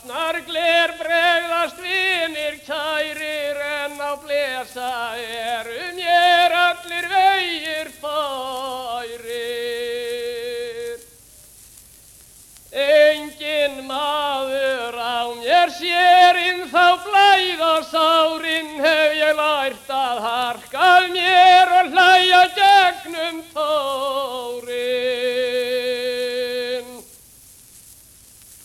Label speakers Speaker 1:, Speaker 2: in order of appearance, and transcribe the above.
Speaker 1: Vatnar gler bregðast vinir kærir en á blesa mér allir vegir færir. Enginn maður á mér sérinn þá blæða sárin hef ég lært að harka mér og hlæja gegnum tár.